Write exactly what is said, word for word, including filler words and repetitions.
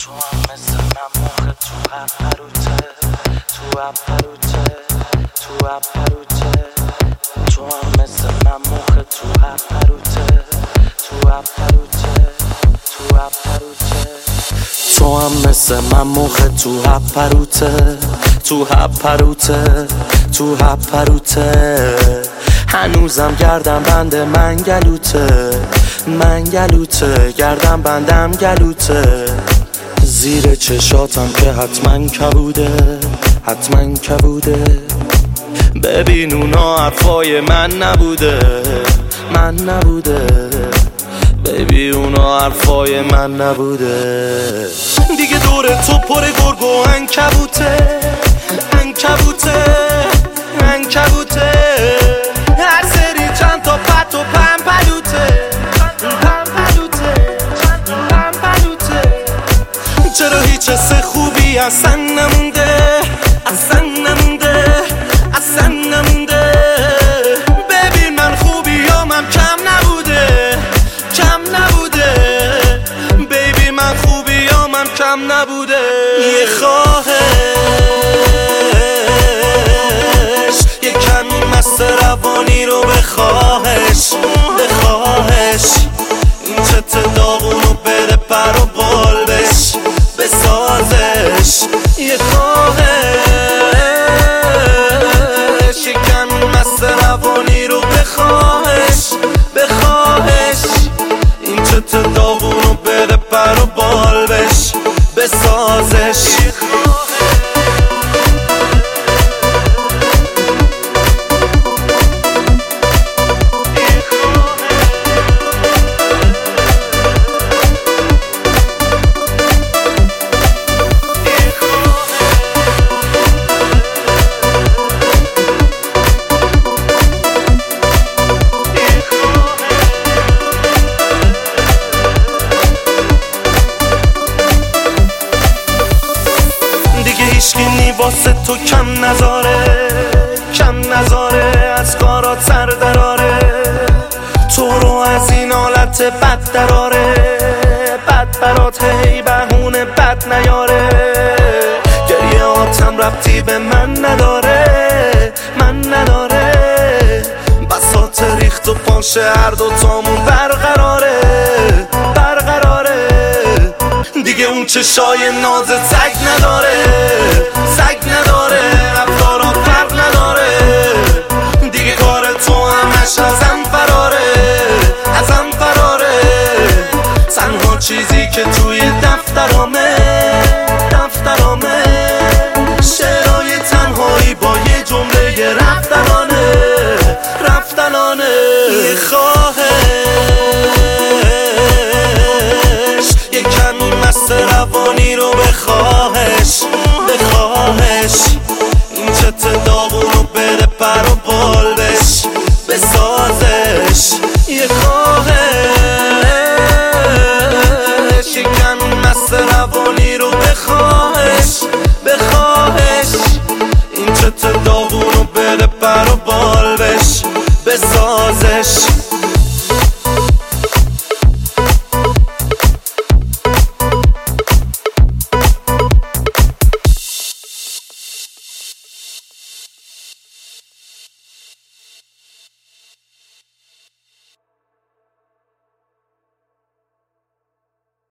تو هم مثل من موقع تو هپروته تو هپروته تو هپروته تو هم مثل من موقع تو هپروته تو هپروته تو هپروته تو هم مثل من موقع تو هپروته تو هپروته تو هپروته هنوزم گردم بند من گلوته من گلوته گردم بندم گلوته زیر چشاتم که حتما کبوده حتما کبوده ببین اونا حرفای من نبوده من نبوده ببین اونا حرفای من نبوده دیگه دور تو پر گرگ و عنکبوته عنکبوته عنکبوته هر سری چند تا پت و پمپلوته پمپلوته پمپلوته چرا هیچ حس خوبی اصلا نمونده اصلا نمونده اصلا نمونده ببین من خوبیامم کم نبوده کم نبوده بیبی من خوبیامم کم نبوده یه خواهش یه کمی مست روانی رو بخواهش بخواهش این چت داغونو بده پر و بال بش بسازش یه خواهش یه کمی مست روانی رو بخواهش بخواهش این چت داغونو بده پر و بال بش بسازش هیچکی واسه تو کم نذاره کم نذاره از کارات سر دراره تو رو از این حالت بد دراره بد برات هی بهونه بد نیاره گریه آتم ربطی به من نداره من نداره بساط ریخت و پاشه هر دوتامون برقراره برقراره دیگه اون چشای ناز سگ نداره سگ نداره رفتارا فرق نداره دیگه کار تو همش ازم فراره ازم فراره تنها چیزی که توی دفترامه دفترامه شعرهای تنهایی با یه جمله رفتنانه رفتنانه